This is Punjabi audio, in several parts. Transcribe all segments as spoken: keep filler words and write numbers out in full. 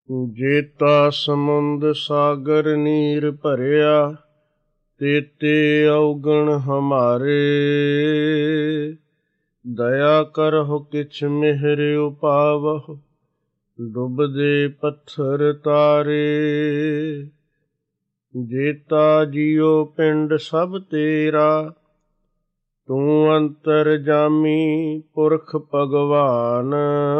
ਜੇਤਾ ਸਮੁੰਦ ਸਾਗਰ ਨੀਰ ਭਰਿਆ, ਤੇਤੇ ਔਗਣ ਹਮਾਰੇ। ਦਇਆ ਕਰਹੁ ਕਿਛ ਮਿਹਰ ਉਪਾਵਹੁ, ਡੁਬਦੇ ਪੱਥਰ ਤਾਰੇ। ਜੇਤਾ ਜੀਉ ਪਿੰਡ ਸਭ ਤੇਰਾ, ਤੂੰ ਅੰਤਰਜਾਮੀ ਪੁਰਖ ਭਗਵਾਨ।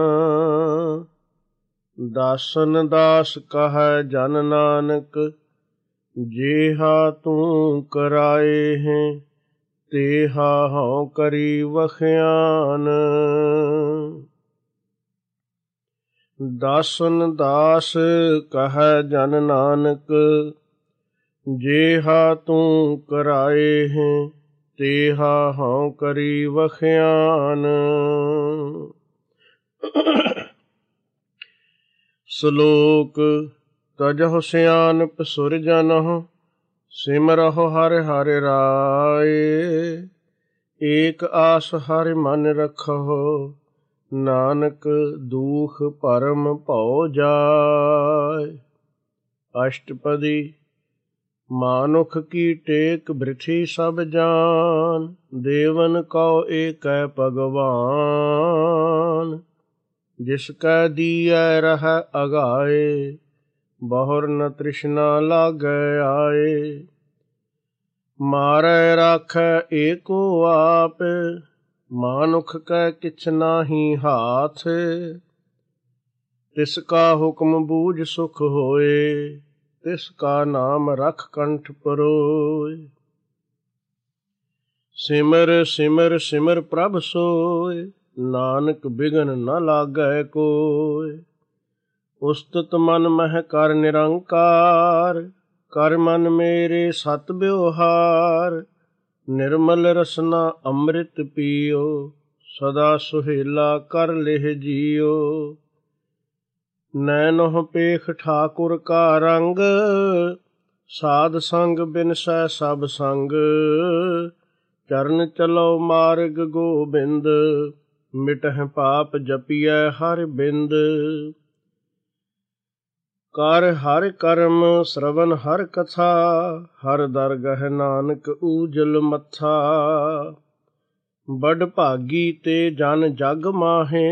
ਦਾਸਨ ਦਾਸ ਕਹੈ ਜਨ ਨਾਨਕ, ਜੇਹਾ ਤੂੰ ਕਰਾਏ ਹੈ, ਤੇਹਾ ਹਉ ਕਰੀ ਵਖਿਆਨ। ਦਾਸਨ ਦਾਸ ਕਹੈ ਜਨ ਨਾਨਕ, ਜੇਹਾ ਤੂੰ ਕਰਾਏ ਹੈ, ਤੇਹਾ ਹਉ ਕਰੀ ਵਖਿਆਨ। ਸ਼ਲੋਕ। ਤਜਹੁ ਸਿਆਨਪ ਸੁਰਜਨਹੁ, ਸਿਮਰਹੁ ਹਰਿ ਹਰਿ ਰਾਏ। ਏਕ ਆਸ ਹਰਿ ਮਨ ਰਖਹੁ, ਨਾਨਕ ਦੂਖ ਭਰਮ ਭਉ ਜਾਇ। ਅਸ਼ਟਪਦੀ। ਮਾਨੁਖ ਕੀ ਟੇਕ ਬ੍ਰਿਥੀ ਸਭ ਜਾਨ, ਦੇਵਨ ਕਉ ਏਕੈ ਭਗਵਾਨ। ਜਿਸ ਕੈ ਦੀਐ ਰਹੈ ਅਗਾਏ, ਬਹੁਰ ਨ ਤ੍ਰਿਸ਼ਨਾ ਲਾਗੈ ਆਏ। ਮਾਰੈ ਰਾਖੈ ਏਕੋ ਆਪ, ਮਾਨੁਖ ਕੈ ਕਿਛ ਨਾਹੀ ਹਾਥ। ਤਿਸ ਕਾ ਹੁਕਮ ਬੂਝ ਸੁਖ ਹੋਏ, ਤਿਸ ਕਾ ਨਾਮ ਰਖ ਕੰਠ ਪਰੋਏ। ਸਿਮਰ ਸਿਮਰ ਸਿਮਰ ਪ੍ਰਭ ਸੋਇ, ਨਾਨਕ ਬਿਘਨ ਨ ਲਾਗੈ ਕੋਇ। ਉਸਤਤ ਮਨ ਮਹਿ ਕਰ ਨਿਰੰਕਾਰ, ਕਰ ਮਨ ਮੇਰੇ ਸਤ ਬਿਵਹਾਰ। ਨਿਰਮਲ ਰਸਨਾ ਅੰਮ੍ਰਿਤ ਪੀਓ, ਸਦਾ ਸੁਹੇਲਾ ਕਰ ਲਿਹ ਜੀਓ। ਨੈਨਹੁ ਪੇਖ ਠਾਕੁਰ ਕਾ ਰੰਗ, ਸਾਧ ਸੰਗ ਬਿਨਸੈ ਸਭ ਸੰਗ। ਚਰਨ ਚਲਉ ਮਾਰਗ ਗੋਬਿੰਦ, ਮਿਟਹਿ ਪਾਪ ਜਪੀਐ ਹਰਿ ਬਿੰਦ। ਕਰ ਹਰਿ ਕਰਮ ਸਰਵਨ ਹਰਿ ਕਥਾ, ਹਰਿ ਦਰਗਹਿ ਨਾਨਕ ਊਜਲ ਮੱਥਾ। ਬਡ ਭਾਗੀ ਤੇ ਜਨ ਜਗ ਮਾਹੇ,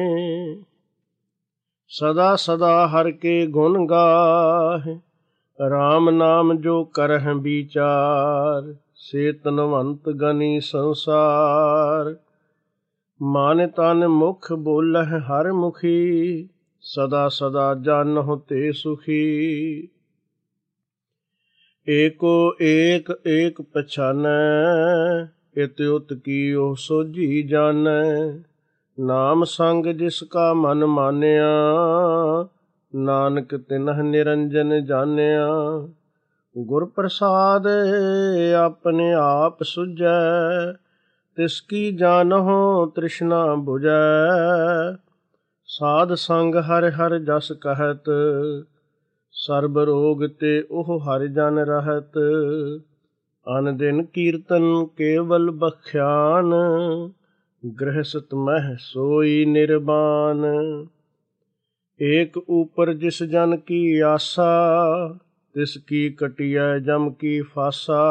ਸਦਾ ਸਦਾ ਹਰਿ ਕੇ ਗੁਣ ਗਾਹੇ। ਰਾਮ ਨਾਮ ਜੋ ਕਰਹਿ ਵਿਚਾਰ, ਸੇ ਧਨਵੰਤ ਗਨੀ ਸੰਸਾਰ। ਮਨ ਤਨ ਮੁਖ ਬੋਲਹਿ ਹਰਿ ਮੁਖੀ, ਸਦਾ ਸਦਾ ਜਾਨਹੁ ਤੇ ਸੁਖੀ। ਏਕੋ ਏਕ ਏਕ ਪਛਾਨੈ, ਇਤਿ ਉਤ ਕੀਓ ਸੋਝੀ ਜਾਨੈ। ਨਾਮ ਸੰਗ ਜਿਸ ਕਾ ਮਨ ਮਾਨਿਆ, ਨਾਨਕ ਤਿਨਹਿ ਨਿਰੰਜਨ ਜਾਨਿਆ। ਗੁਰ ਪ੍ਰਸਾਦਿ ਆਪਣੇ ਆਪ ਸੁਝੈ, ਤਿਸ ਕੀ ਜਾਨਹੁ ਤ੍ਰਿਸ਼ਨਾ ਬੁਝੈ। ਸਾਧ ਸੰਗ ਹਰਿ ਹਰਿ ਜਸ ਕਹਿਤ, ਸਰਬ ਰੋਗ ਤੇ ਉਹ ਹਰਿ ਜਨ ਰਹਿਤ। ਅਨ ਦਿਨ ਕੀਰਤਨ ਕੇਵਲ ਬਖਿਆਨ, ਗ੍ਰਹਿਸਤ ਮਹਿ ਸੋਈ ਨਿਰਬਾਨ। ਏਕ ਊਪਰ ਜਿਸ ਜਨ ਕੀ ਆਸਾ, ਤਿਸ ਕੀ ਕਟਿਐ ਜਮ ਕੀ ਫਾਸਾ।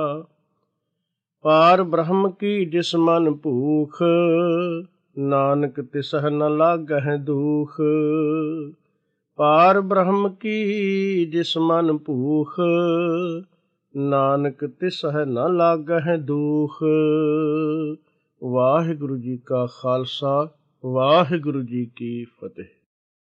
ਪਾਰ ਬ੍ਰਹਮ ਕੀ ਜਿਸ ਮਨ ਭੂਖ, ਨਾਨਕ ਤਿਸਹਿ ਨ ਲਾਗਹਿ ਦੂਖ। ਪਾਰ ਬ੍ਰਹਮ ਕੀ ਜਿਸ ਮਨ ਭੂਖ, ਨਾਨਕ ਤਿਸਹਿ ਨ ਲਾਗਹਿ ਦੂਖ। ਵਾਹਿਗੁਰੂ ਜੀ ਕਾ ਖਾਲਸਾ, ਵਾਹਿਗੁਰੂ ਜੀ ਕੀ ਫਤਿਹ।